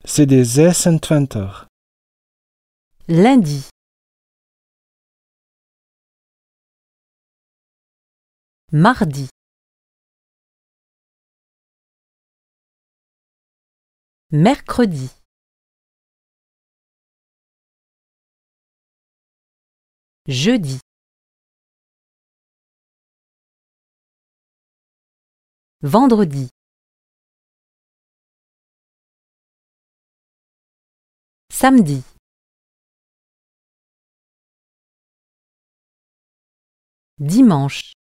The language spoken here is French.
c'est des 26. Lundi. Mardi. Mercredi. Jeudi. Vendredi. Samedi. Dimanche.